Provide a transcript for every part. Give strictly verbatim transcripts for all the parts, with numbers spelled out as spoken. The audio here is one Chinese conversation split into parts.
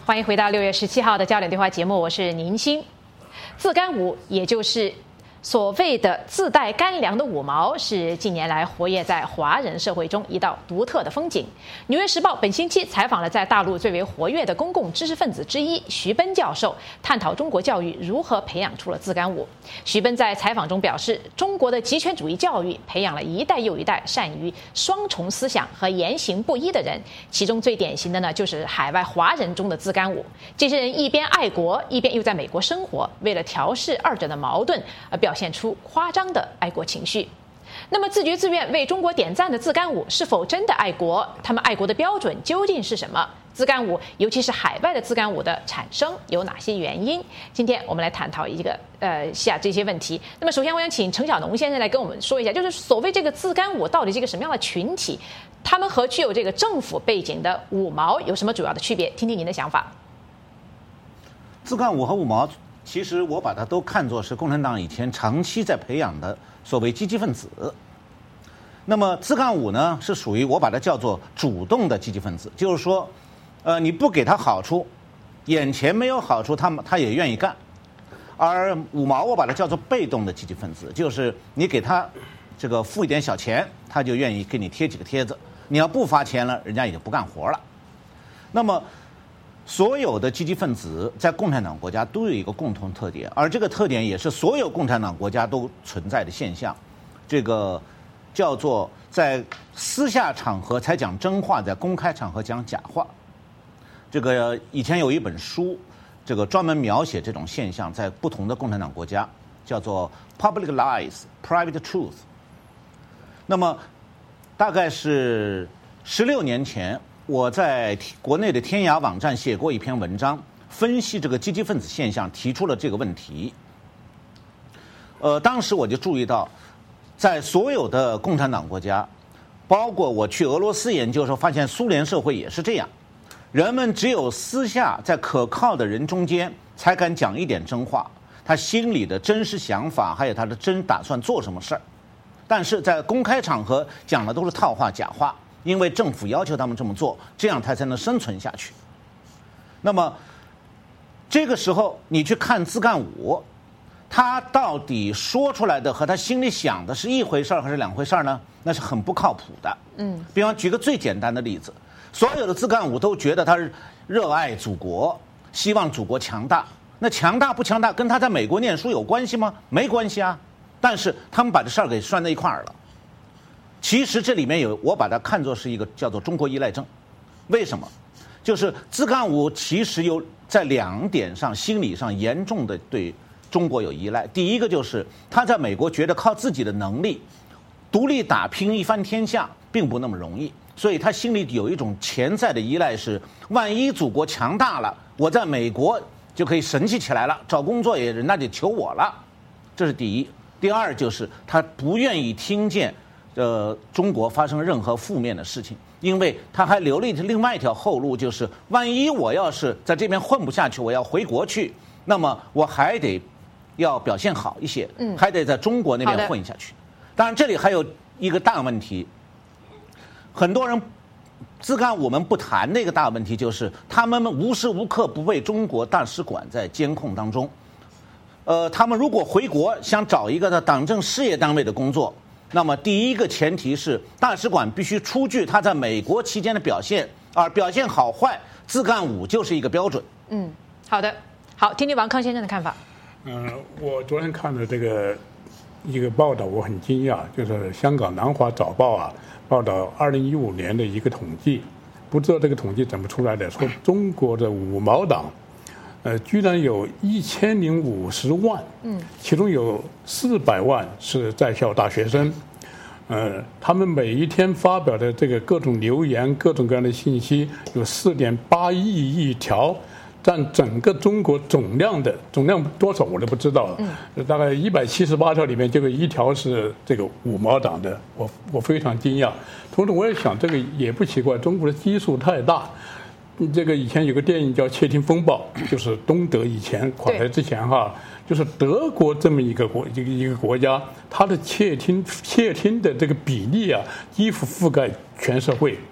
欢迎回到六月十七号的焦点对话节目，我是宁鑫。自干五，也就是所谓的自带干粮的五毛，是近年来活跃在华人社会中一道独特的风景。《纽约时报》本星期采访了在大陆最为活跃的公共知识分子之一徐奔教授，探讨中国教育如何培养出了自干五。徐奔在采访中表示，中国的极权主义教育培养了一代又一代善于双重思想和言行不一的人，其中最典型的呢，就是海外华人中的自干五。这些人一边爱国，一边又在美国生活，为了调试二者的矛盾而表现出夸张的爱国情绪。那么自觉自愿为中国点赞的自干五是否真的爱国？他们爱国的标准究竟是什么？自干五，尤其是海外的自干五的产生有哪些原因？今天我们来探讨一个呃下这些问题。那么首先我想请程小农先生来跟我们说一下，就是所谓这个自干五到底是一个什么样的群体？他们和具有这个政府背景的五毛有什么主要的区别？听听您的想法。 自干五和五毛，其实我把它都看作是共产党以前长期在培养的所谓积极分子。那么自干五呢，是属于我把它叫做主动的积极分子，就是说，呃，你不给他好处，眼前没有好处，他们他也愿意干。而五毛我把它叫做被动的积极分子，就是你给他这个付一点小钱，他就愿意给你贴几个帖子；你要不发钱了，人家也就不干活了。那么所有的积极分子在共产党国家都有一个共同特点，而这个特点也是所有共产党国家都存在的现象，这个叫做在私下场合才讲真话，在公开场合讲假话。这个以前有一本书，这个专门描写这种现象，在不同的共产党国家，叫做 Public Lies, Private Truth。那么大概是十六年前，我在国内的天涯网站写过一篇文章，分析这个积极分子现象，提出了这个问题。呃，当时我就注意到，在所有的共产党国家，包括我去俄罗斯研究的时候，发现苏联社会也是这样，人们只有私下在可靠的人中间才敢讲一点真话，他心里的真实想法，还有他的真打算做什么事儿。但是在公开场合讲的都是套话假话，因为政府要求他们这么做，这样他才能生存下去。那么这个时候你去看自干五，他到底说出来的和他心里想的是一回事还是两回事呢？那是很不靠谱的。嗯，比方举个最简单的例子，所有的自干五都觉得他是热爱祖国，希望祖国强大。那强大不强大跟他在美国念书有关系吗？没关系啊。但是他们把这事儿给拴在一块儿了。其实这里面有，我把它看作是一个叫做中国依赖症。为什么？就是自干五其实有在两点上心理上严重的对中国有依赖。第一个就是他在美国觉得靠自己的能力独立打拼一番天下并不那么容易，所以他心里有一种潜在的依赖，是万一祖国强大了，我在美国就可以神气起来了，找工作也人家就求我了。这是第一。第二就是他不愿意听见呃中国发生任何负面的事情，因为他还留了另外一条后路，就是万一我要是在这边混不下去，我要回国去，那么我还得要表现好一些，嗯，还得在中国那边混下去。当然这里还有一个大问题，很多人自干我们不谈那个大问题，就是他们无时无刻不被中国大使馆在监控当中。呃，他们如果回国想找一个在党政事业单位的工作，那么第一个前提是大使馆必须出具他在美国期间的表现，而表现好坏，自干五就是一个标准。 嗯，好的，好，听听王康先生的看法。 嗯、呃，我昨天看的这个一个报道，我很惊讶，就是香港南华早报啊报道二零一五年的一个统计，不知道这个统计怎么出来的，说中国的五毛党。呃，居然有一千零五十万，嗯，其中有四百万是在校大学生，呃，他们每一天发表的这个各种留言、各种各样的信息有四点八亿亿条，占整个中国总量的总量多少我都不知道了，嗯，大概一百七十八条里面就有一条是这个五毛党的，我我非常惊讶。同时我也想，这个也不奇怪，中国的基数太大。这个以前有个电影叫《窃听风暴》，就是东德以前垮台之前哈，就是德国这么一个国一个一个国家，它的窃听窃听的这个比例啊，几乎覆盖全社会。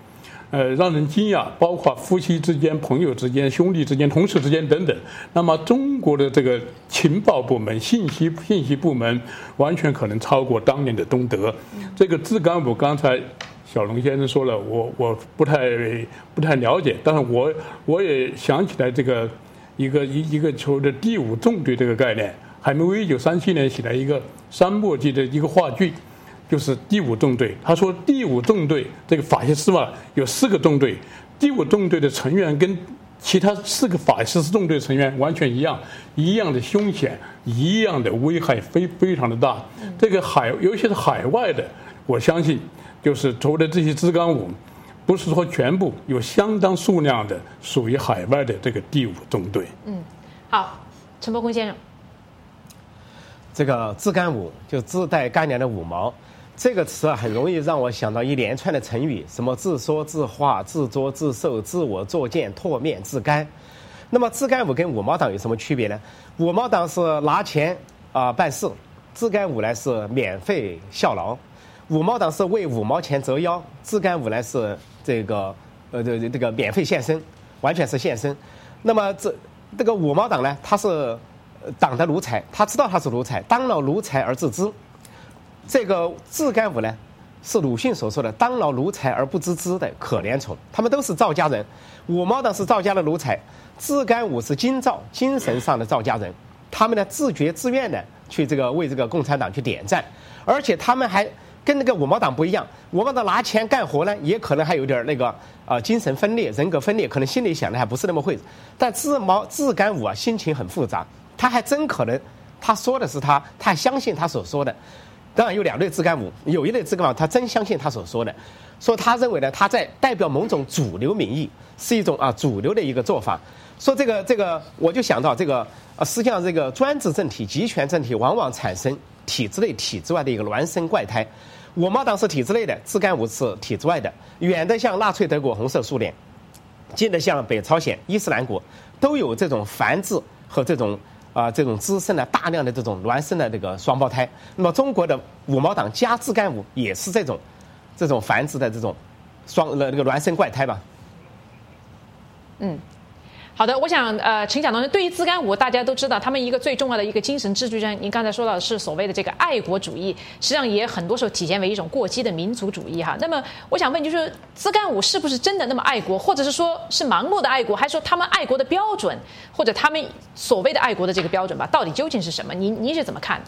呃，让人惊讶，包括夫妻之间、朋友之间、兄弟之间、同事之间等等。那么，中国的这个情报部门、信息信息部门，完全可能超过当年的东德。这个自干五，刚才小龙先生说了，我我不太不太了解，但是我我也想起来这个一个一一个球的第五纵队这个概念。海明威一九三七年写了一个三幕剧的一个话剧。就是第五纵队，他说第五纵队这个法西斯嘛有四个纵队，第五纵队的成员跟其他四个法西斯纵队成员完全一样，一样的凶险，一样的危害非非常的大。这个海，尤其是海外的，我相信就是所谓的这些支干五，不是说全部，有相当数量的属于海外的这个第五纵队。 嗯，好，陈伯公先生， 这个自干五就自带干粮的五毛。这个词啊，很容易让我想到一连串的成语，什么自说自话、自作自受、自我作践、唾面自干。那么自干五跟五毛党有什么区别呢？五毛党是拿钱啊、呃、办事，自干五呢是免费效劳。五毛党是为五毛钱折腰，自干五呢是这个呃这这个免费献身，完全是献身。那么这这个五毛党呢，他是党的奴才，他知道他是奴才，当了奴才而自知。这个自干五呢，是鲁迅所说的“当了奴才而不自知”的可怜虫。他们都是赵家人，五毛党是赵家的奴才，自干五是京赵精神上的赵家人。他们呢自觉自愿的去这个为这个共产党去点赞，而且他们还跟那个五毛党不一样，五毛党拿钱干活呢，也可能还有点那个啊、呃、精神分裂、人格分裂，可能心里想的还不是那么会。但自毛自干五啊，心情很复杂，他还真可能他说的是他，他还相信他所说的。当然有两类自干五，有一类自干五他真相信他所说的，说他认为呢他在代表某种主流民意，是一种啊主流的一个做法。说这个这个，我就想到这个啊，实际上这个专制政体、集权政体往往产生体制内、体制外的一个孪生怪胎。五毛党是体制内的，自干五是体制外的，远的像纳粹德国、红色苏联，近的像北朝鲜、伊斯兰国，都有这种繁殖和这种。啊、呃，这种滋生了大量的这种孪生的这个双胞胎。那么中国的五毛党加自干五也是这种，这种繁殖的这种双呃这个孪生怪胎吧。 嗯，好的，我想呃，陈讲的对于自干五，大家都知道，他们一个最重要的一个精神支柱上，您刚才说到的是所谓的这个爱国主义，实际上也很多时候体现为一种过激的民族主义哈。那么我想问，就是自干五是不是真的那么爱国，或者是说是盲目的爱国，还是说他们爱国的标准，或者他们所谓的爱国的这个标准吧，到底究竟是什么？您您是怎么看的？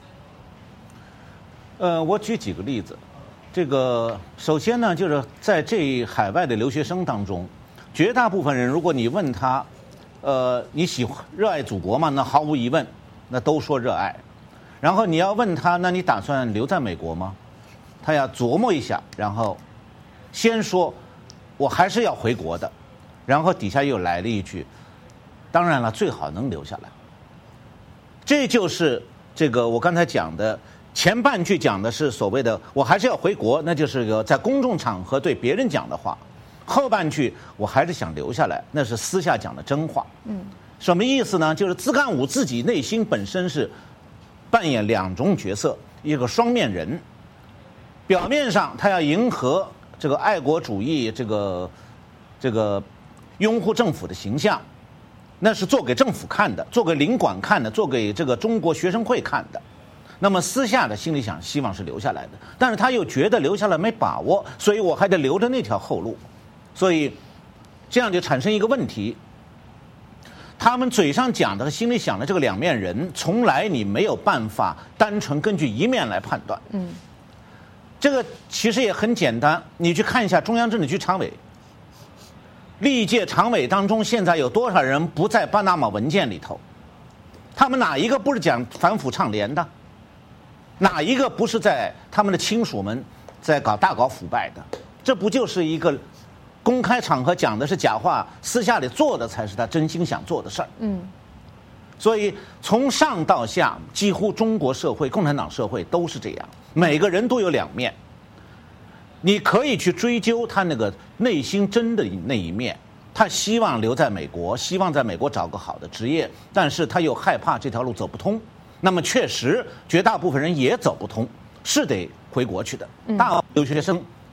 呃，我举几个例子。这个首先呢，就是在这海外的留学生当中，绝大部分人，如果你问他，呃，你喜欢热爱祖国吗？那毫无疑问，那都说热爱。然后你要问他，那你打算留在美国吗？他要琢磨一下，然后先说，我还是要回国的。然后底下又来了一句，当然了，最好能留下来。这就是这个我刚才讲的。前半句讲的是所谓的我还是要回国，那就是个在公众场合对别人讲的话。后半句我还是想留下来，那是私下讲的真话。嗯，什么意思呢？就是自干五自己内心本身是扮演两种角色，一个双面人。表面上他要迎合这个爱国主义，这个这个拥护政府的形象，那是做给政府看的，做给领馆看的，做给这个中国学生会看的。那么私下的心里想，希望是留下来的，但是他又觉得留下来没把握，所以我还得留着那条后路，所以这样就产生一个问题：他们嘴上讲的和心里想的这个两面人，从来你没有办法单纯根据一面来判断。嗯，这个其实也很简单，你去看一下中央政治局常委，历届常委当中，现在有多少人不在巴拿马文件里头？他们哪一个不是讲反腐倡廉的？哪一个不是在他们的亲属们在搞大搞腐败的？这不就是一个公开场合讲的是假话，私下里做的才是他真心想做的事儿。嗯，所以从上到下，几乎中国社会、共产党社会都是这样，每个人都有两面。你可以去追究他那个内心真的那一面，他希望留在美国，希望在美国找个好的职业，但是他又害怕这条路走不通。那么确实，绝大部分人也走不通，是得回国去的。大留学生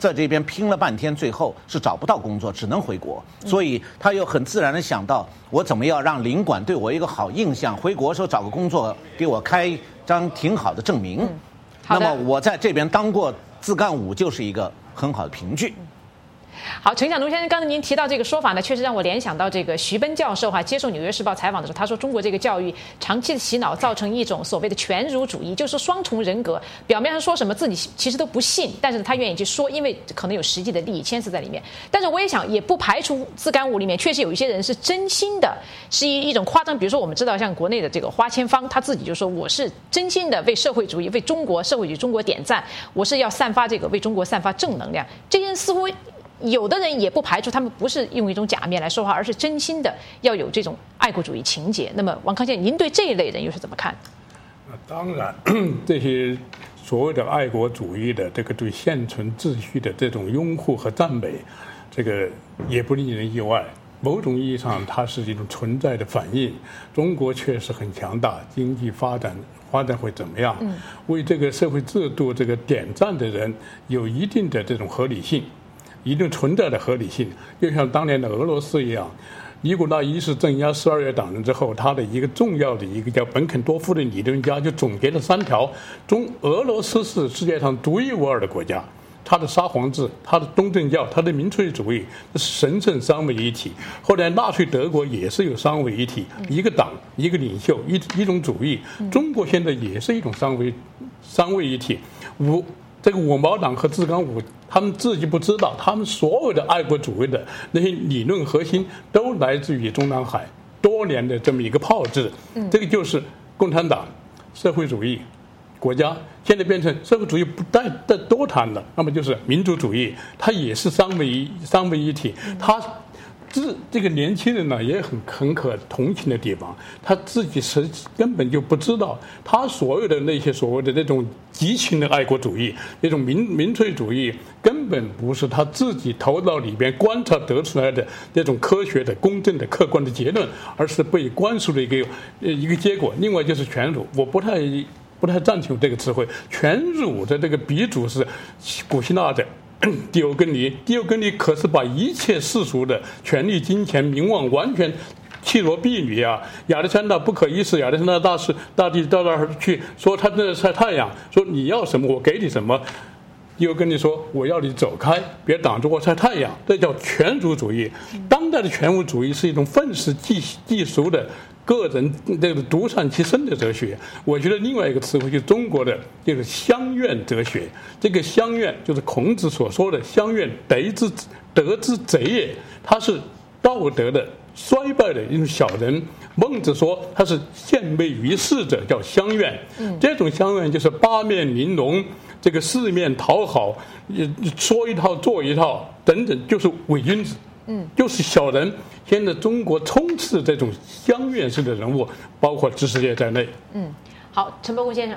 在这边拼了半天，最后是找不到工作，只能回国。所以他又很自然的想到，我怎么样让领馆对我一个好印象，回国的时候找个工作给我开张挺好的证明。 嗯、那么我在这边当过自干五，就是一个很好的凭据。 好，陈晓农先生，刚才您提到这个说法呢，确实让我联想到这个徐奔教授哈、啊，接受《纽约时报》采访的时候，他说中国这个教育长期的洗脑，造成一种所谓的全儒主义，就是双重人格。表面上说什么自己其实都不信，但是他愿意去说，因为可能有实际的利益牵涉在里面。但是我也想，也不排除自干五里面确实有一些人是真心的，是一一种夸张。比如说我们知道，像国内的这个花千芳，他自己就说我是真心的为社会主义、为中国社会主义中国点赞，我是要散发这个为中国散发正能量。这些人似乎。有的人也不排除他们不是用一种假面来说话，而是真心的要有这种爱国主义情节。那么，王康健，您对这一类人又是怎么看？ 当然，这些所谓的爱国主义的这个对现存秩序的这种拥护和赞美，这个也不令人意外。某种意义上，它是一种存在的反应。中国确实很强大，经济发展发展会怎么样？嗯、为这个社会制度这个点赞的人有一定的这种合理性。一定存在的合理性，就像当年的俄罗斯一样，尼古拉一世镇压十二月党人之后，他的一个重要的一个叫本肯多夫的理论家就总结了三条：中俄罗斯是世界上独一无二的国家，他的沙皇制、他的东正教、他的民粹主义是神圣三位一体。后来纳粹德国也是有三位一体，一个党、一个领袖、一一种主义。中国现在也是一种三位三位一体。五这个五毛党和自干五，他们自己不知道，他们所有的爱国主义的那些理论核心都来自于中南海多年的这么一个炮制。这个就是共产党、社会主义国家，现在变成社会主义不带再多谈了，那么就是民主主义，它也是三位一三位一体。它这这个年轻人呢，也很很可同情的地方，他自己是根本就不知道，他所有的那些所谓的那种激情的爱国主义、那种民民粹主义，根本不是他自己头脑里边观察得出来的那种科学的、公正的、客观的结论，而是被灌输的一个一个结果。另外就是全儒，我不太不太赞同这个词汇，全儒的这个鼻祖是古希腊的。狄欧根尼，狄欧根尼可是把一切世俗的权力、金钱、名望完全弃若敝履啊！亚历山大不可一世，亚历山大大师大帝到那儿去说他在晒太阳，说你要什么我给你什么。狄欧根尼说我要你走开，别挡着我晒太阳，这叫全儒主义。当代的全儒主义是一种愤世嫉嫉俗的。个人这个独善其身的哲学，我觉得另外一个词汇就是中国的就是乡愿哲学。这个乡愿就是孔子所说的乡愿，德之德之贼也，它是道德的衰败的一种小人。孟子说他是献媚于世者，叫乡愿。这种乡愿就是八面玲珑，这个四面讨好，说一套做一套等等，就是伪君子。嗯，就是小人。现在中国充斥这种乡愿式的人物，包括知识界在内。 嗯，好，陈伯公先生。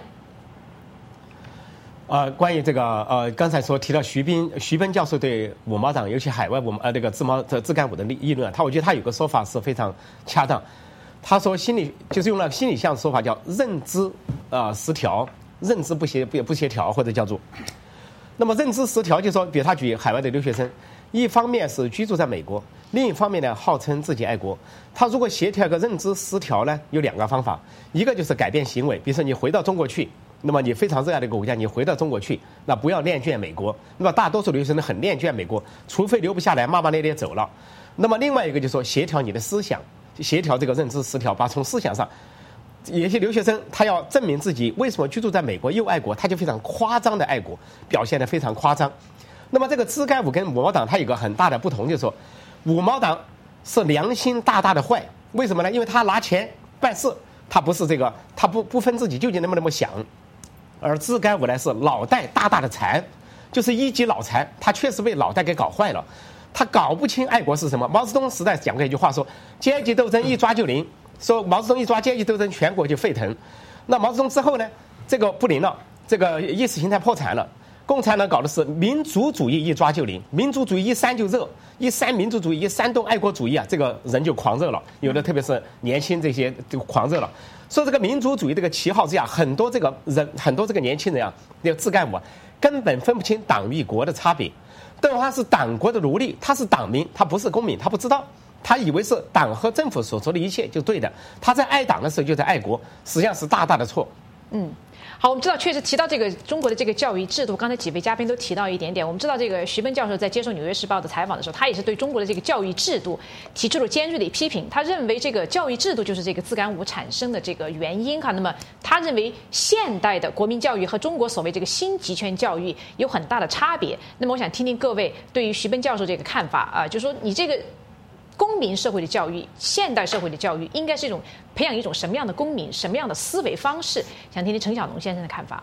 呃，关于这个呃，刚才说提到徐斌徐奔教授对五毛党，尤其海外五毛呃这个自毛这自干五的议论，他我觉得他有个说法是非常恰当。他说心理就是用了心理学的说法叫认知啊、呃、失调，认知不协不不协调，或者叫做。那么认知失调，就说比如他举海外的留学生。一方面是居住在美国，另一方面呢，号称自己爱国。他如果协调一个认知失调呢，有两个方法，一个就是改变行为，比如说你回到中国去，那么你非常热爱的一个国家，你回到中国去，那不要恋眷美国。那么大多数留学生很恋眷美国，除非留不下来，骂骂咧咧走了。那么另外一个就是说协调你的思想，协调这个认知失调，把从思想上。有些留学生他要证明自己为什么居住在美国又爱国，他就非常夸张的爱国，表现得非常夸张。那么这个自干五跟五毛党它有个很大的不同，就是说五毛党是良心大大的坏，为什么呢？因为他拿钱办事，他不是这个，他不不分自己究竟那么那么想。而自干五呢是脑袋大大的残，就是一级脑残，他确实被脑袋给搞坏了，他搞不清爱国是什么。毛泽东时代讲过一句话说，阶级斗争一抓就灵，说毛泽东一抓阶级斗争，全国就沸腾。那毛泽东之后呢，这个不灵了，这个意识形态破产了。共产党搞的是民族主义一抓就灵，民族主义一煽就热，一煽民族主义，一煽动爱国主义啊，这个人就狂热了，有的特别是年轻这些就狂热了。所以这个民族主义这个旗号之下，很多这个人，很多这个年轻人啊，那个自干五啊，根本分不清党与国的差别。 邓文华是党国的奴隶，他是党民，他不是公民，他不知道，他以为是党和政府所做的一切就对的，他在爱党的时候就在爱国，实际上是大大的错。 嗯。好，我们知道，确实提到这个中国的这个教育制度，刚才几位嘉宾都提到一点点。我们知道，这个徐奔教授在接受《纽约时报》的采访的时候，他也是对中国的这个教育制度提出了尖锐的批评。他认为，这个教育制度就是这个自干五产生的这个原因哈。那么，他认为现代的国民教育和中国所谓这个新集权教育有很大的差别。那么，我想听听各位对于徐奔教授这个看法啊，就是说你这个公民社会的教育，现代社会的教育，应该是一种培养一种什么样的公民，什么样的思维方式？想听听陈小农先生的看法。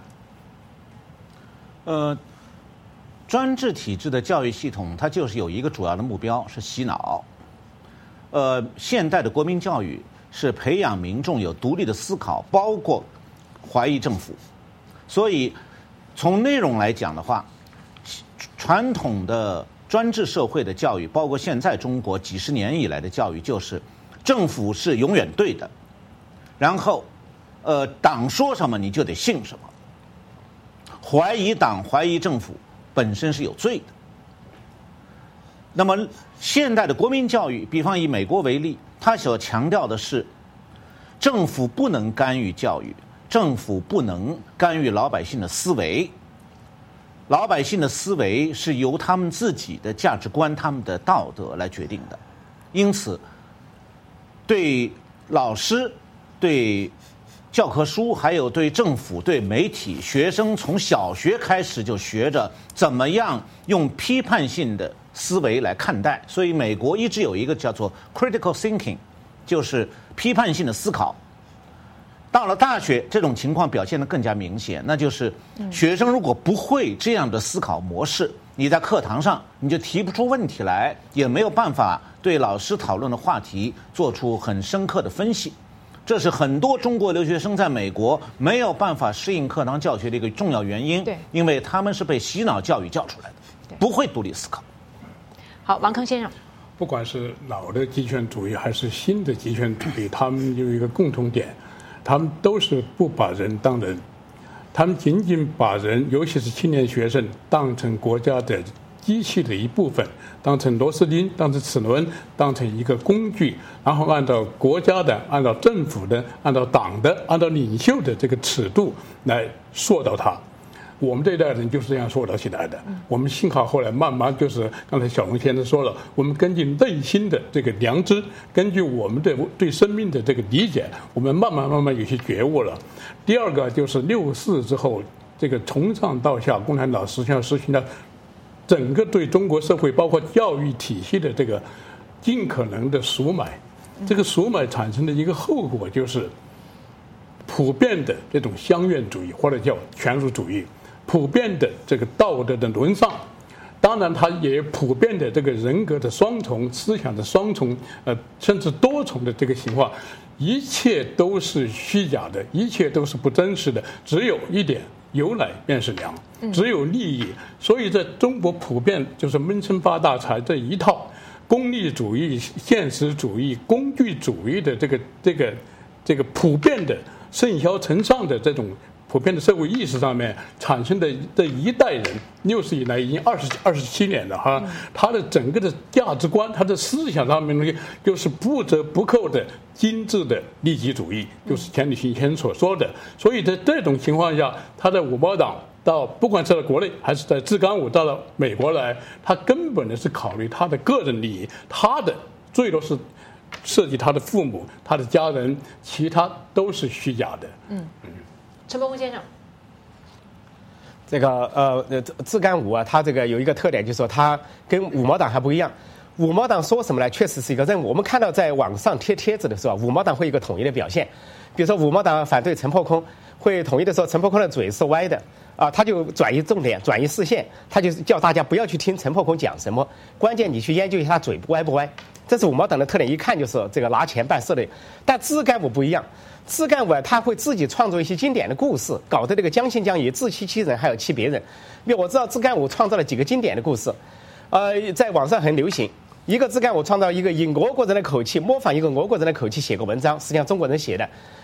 呃，专制体制的教育系统，它就是有一个主要的目标是洗脑。呃，现代的国民教育是培养民众有独立的思考，包括怀疑政府。所以，从内容来讲的话，传统的专制社会的教育，包括现在中国几十年以来的教育，就是政府是永远对的，然后，呃，党说什么你就得信什么。怀疑党、怀疑政府本身是有罪的。那么，现代的国民教育，比方以美国为例，它所强调的是，政府不能干预教育，政府不能干预老百姓的思维。老百姓的思维是由他们自己的价值观、他们的道德来决定的，因此，对老师、对教科书，还有对政府、对媒体，学生从小学开始就学着怎么样用批判性的思维来看待。所以，美国一直有一个叫做 critical thinking， 就是批判性的思考。到了大学，这种情况表现得更加明显，那就是学生如果不会这样的思考模式，你在课堂上你就提不出问题来，也没有办法对老师讨论的话题做出很深刻的分析。这是很多中国留学生在美国没有办法适应课堂教学的一个重要原因， 对， 因为他们是被洗脑教育教出来的，不会独立思考。 好，王铿先生， 不管是老的极权主义还是新的极权主义，他们有一个共同点，他们都是不把人当人，他们仅仅把人，尤其是青年学生，当成国家的机器的一部分，当成螺丝钉，当成齿轮，当成一个工具，然后按照国家的、按照政府的、按照党的、按照领袖的这个尺度来塑造它。我们这一代人就是这样塑造起来的。我们幸好后来慢慢就是刚才小龙先生说了，我们根据内心的这个良知，根据我们的对生命的这个理解，我们慢慢慢慢有些觉悟了。第二个就是六四之后，这个从上到下，共产党实际上实行了整个对中国社会包括教育体系的这个尽可能的赎买。这个赎买产生的一个后果就是普遍的这种乡愿主义或者叫权术主义，普遍的这个道德的沦丧，当然它也普遍的这个人格的双重、思想的双重，呃，甚至多重的这个情况，一切都是虚假的，一切都是不真实的，只有一点，有奶便是娘，只有利益。所以在中国普遍就是闷声发大财这一套功利主义、现实主义、工具主义的这个这个这个普遍的甚嚣尘上的这种普遍的社会意识上面产生的这一代人，有史以来已经二十二十七年了哈，他的整个的价值观、他的思想上面呢，就是不折不扣的精致的利己主义，就是钱理群先生所说的。所以在这种情况下，他在五毛党到不管是在国内还是在自干五到了美国来，他根本的是考虑他的个人利益，他的最多是涉及他的父母、他的家人，其他都是虚假的。嗯嗯。 陈伯宏先生， 这个呃呃自干五啊，它这个有一个特点，就是说它跟五毛党还不一样。五毛党说什么呢？确实是一个任务。我们看到在网上贴帖子的时候，五毛党会有一个统一的表现。比如说五毛党反对陈破空，会统一的说陈破空的嘴是歪的啊，他就转移重点、转移视线，他就叫大家不要去听陈破空讲什么，关键你去研究一下他嘴歪不歪。这是五毛党的特点，一看就是这个拿钱办事的。但自干五不一样。自干五啊，他会自己创作一些经典的故事，搞得这个将信将疑，自欺欺人，还有欺别人。因为我知道自干五创造了几个经典的故事，呃，在网上很流行。一个自干五创造一个以俄国人的口气模仿一个俄国人的口气写个文章，实际上中国人写的。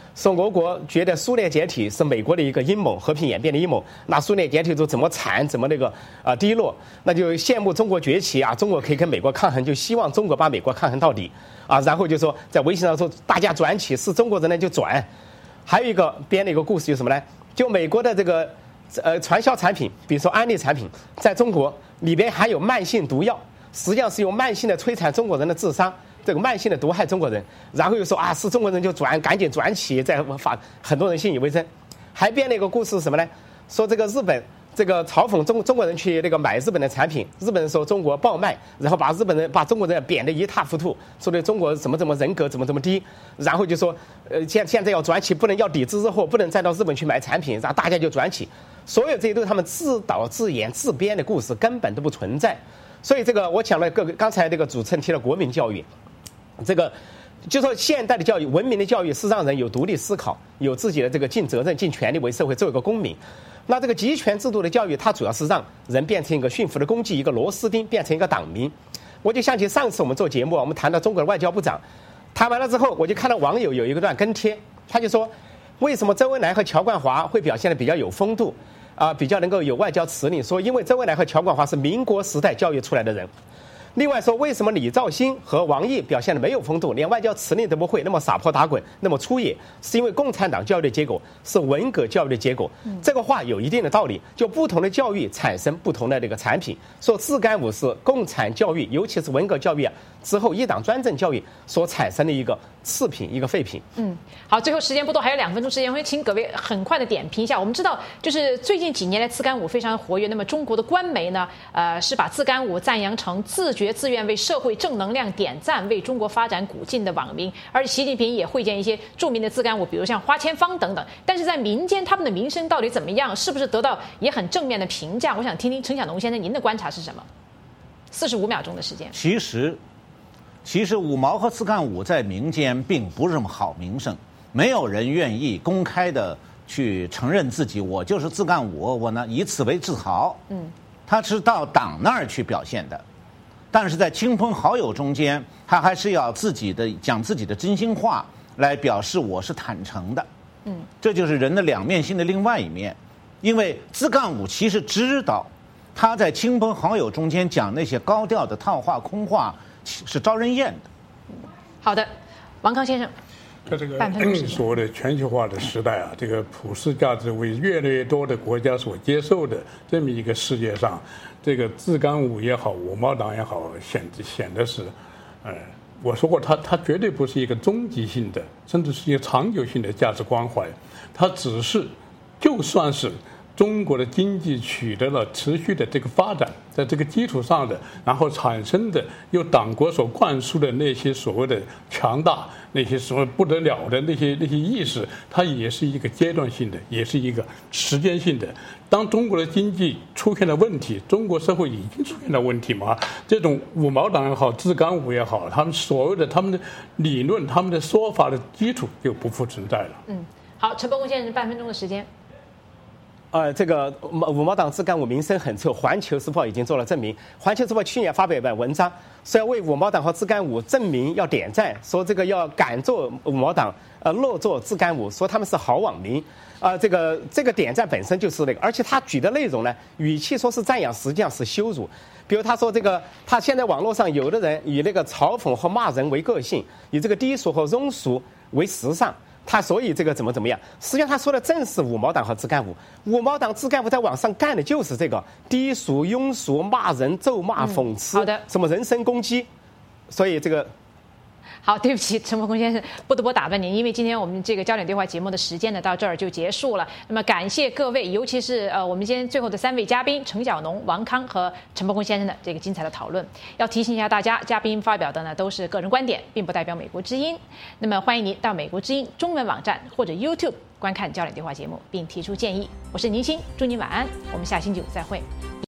说俄国觉得苏联解体是美国的一个阴谋，和平演变的阴谋。那苏联解体之后怎么惨，怎么那个啊、呃、低落，那就羡慕中国崛起啊，中国可以跟美国抗衡，就希望中国把美国抗衡到底啊。然后就说在微信上说大家转起，是中国人呢就转。还有一个编的一个故事就是什么呢？就美国的这个呃传销产品，比如说安利产品，在中国里边含有慢性毒药，实际上是用慢性的摧残中国人的智商。这个慢性的毒害中国人，然后又说啊，是中国人就转，赶紧转起，在法很多人信以为真。还编了一个故事是什么呢？说这个日本这个嘲讽中中国人去那个买日本的产品，日本人说中国爆卖，然后把日本人把中国人贬得一塌糊涂，说的中国怎么怎么人格怎么怎么低，然后就说呃现现在要转起，不能要抵制日货，不能再到日本去买产品，然后大家就转起。所有这些都是他们自导自演自编的故事，根本都不存在。所以这个我讲了各个刚才这个主持人提了国民教育。这个就说现代的教育，文明的教育是让人有独立思考，有自己的这个尽责任、尽权利为社会做一个公民。那这个集权制度的教育，它主要是让人变成一个驯服的工具，一个螺丝钉，变成一个党民。我就想起上次我们做节目，我们谈到中国的外交部长，谈完了之后，我就看到网友有一个段跟帖，他就说，为什么周恩来和乔冠华会表现得比较有风度，啊、呃，比较能够有外交辞令？说因为周恩来和乔冠华是民国时代教育出来的人。另外说，为什么李肇星和王毅表现的没有风度，连外交辞令都不会，那么撒泼打滚，那么粗野？是因为共产党教育的结果，是文革教育的结果。这个话有一定的道理。就不同的教育产生不同的这个产品。说自干五是共产教育，尤其是文革教育啊之后一党专政教育所产生的一个次品，一个废品。 嗯，好，最后时间不多，还有两分钟时间，我会请各位很快的点评一下。我们知道，就是最近几年来自干五非常活跃，那么中国的官媒呢，呃，是把自干五赞扬成自觉自愿为社会正能量点赞、为中国发展鼓劲的网民，而习近平也会见一些著名的自干五，比如像花千芳等等。但是在民间，他们的名声到底怎么样？是不是得到也很正面的评价？我想听听陈晓农先生您的观察是什么？四十五秒钟的时间。 其实，其实五毛和自干五在民间并不是什么好名声，没有人愿意公开的去承认自己我就是自干五，我呢以此为自豪。嗯，他是到党那儿去表现的。但是在亲朋好友中间，他还是要自己的讲自己的真心话，来表示我是坦诚的。嗯，这就是人的两面性的另外一面。因为自干五其实知道，他在亲朋好友中间讲那些高调的套话、空话是招人厌的。 好的，王康先生。 在这个所谓的全球化的时代啊，这个普世价值为越来越多的国家所接受的这么一个世界上，这个自干五也好，五毛党也好，显显得是，呃，我说过，它它绝对不是一个终极性的，甚至是一个长久性的价值关怀，它只是，就算是中国的经济取得了持续的这个发展，在这个基础上的，然后产生的由党国所灌输的那些所谓的强大，那些什么不得了的那些那些意识，它也是一个阶段性的，也是一个时间性的。当中国的经济出现了问题，中国社会已经出现了问题嘛？这种五毛党也好，自干五也好，他们所谓的他们的理论、他们的说法的基础就不复存在了。 嗯，好，陈伯公先生，半分钟的时间。 呃，这个五毛党自干五名声很臭，《环球时报》已经做了证明。《环球时报》去年发表一篇文章，是要为五毛党和自干五证明，要点赞，说这个要敢做五毛党，呃，弱做自干五，说他们是好网民。啊、呃，这个这个点赞本身就是那个，而且他举的内容呢，语气说是赞扬，实际上是羞辱。比如他说这个，他现在网络上有的人以那个嘲讽和骂人为个性，以这个低俗和庸俗为时尚。他所以这个怎么怎么样？实际上他说的正是五毛党和自干五。五毛党、自干五在网上干的就是这个低俗、庸俗、骂人、咒骂、讽刺， 好的， 什么人身攻击。所以这个。 好，对不起，陈伯公先生，不得不打断您，因为今天我们这个焦点对话节目的时间呢到这儿就结束了。那么感谢各位，尤其是呃我们今天最后的三位嘉宾陈晓农、王康和陈伯公先生的这个精彩的讨论。要提醒一下大家，嘉宾发表的呢都是个人观点，并不代表美国之音。那么欢迎您到美国之音中文网站或者 YouTube 观看焦点对话节目，并提出建议。我是宁鑫，祝您晚安，我们下星期五再会。